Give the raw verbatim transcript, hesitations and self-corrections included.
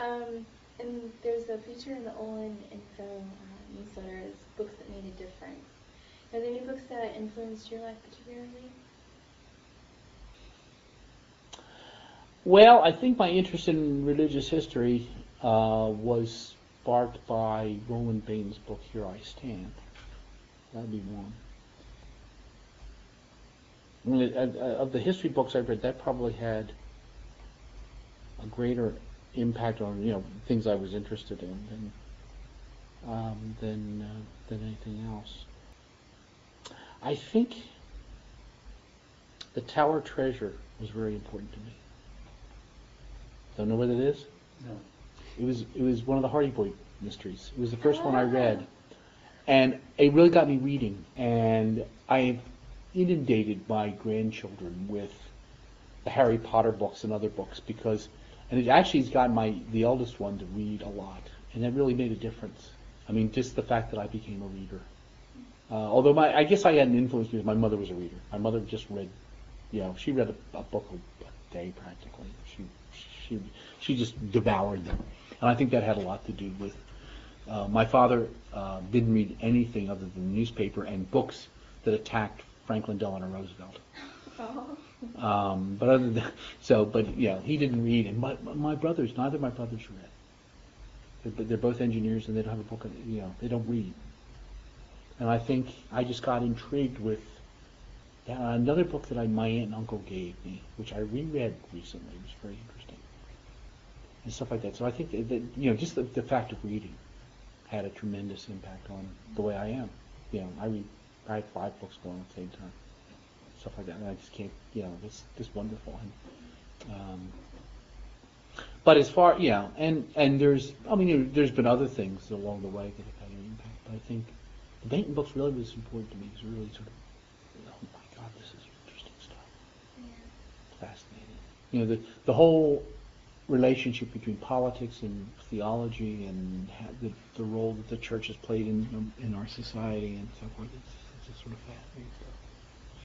Um, and there's a feature in the Olin Info uh, newsletter is books that made a difference. Are there any books that influenced your life particularly? Well, I think my interest in religious history uh, was sparked by Roland Bain's book, Here I Stand. That would be one. I mean, uh, uh, of the history books I've read, that probably had a greater impact on, you know, things I was interested in than um, than uh, than anything else. I think the Tower Treasure was very important to me. Don't know what it is? No. It was it was one of the Hardy Boy mysteries. It was the first one I read, and it really got me reading. And I've inundated my grandchildren with the Harry Potter books and other books because, and it actually has gotten my the eldest one to read a lot, and that really made a difference. I mean, just the fact that I became a reader. Uh, although my I guess I had an influence because my mother was a reader. My mother just read, you know, she read a, a book a day practically. She she she just devoured them, and I think that had a lot to do with. Uh, my father uh, didn't read anything other than the newspaper and books that attacked Franklin Delano Roosevelt. Oh. Um, but other than so, but yeah, he didn't read, and my my brothers, neither of my brothers read. They're, they're both engineers, and they don't have a book. You know, they don't read. And I think I just got intrigued with uh, another book that I, my aunt and uncle gave me, which I reread recently. It was very interesting, and stuff like that. So I think that, that you know, just the, the fact of reading had a tremendous impact on the way I am. You know, I read, I have five books going at the same time, stuff like that, and I just can't, you know, it's just wonderful. And, um, but as far, you know, and and there's, I mean, there's been other things along the way that have had an impact, but I think the Bainton books really was important to me. It was really sort of, oh my God, this is interesting stuff. Yeah. Fascinating. You know, the the whole relationship between politics and theology and the, the role that the church has played in in our society and so forth. It's, it's just sort of fascinating stuff.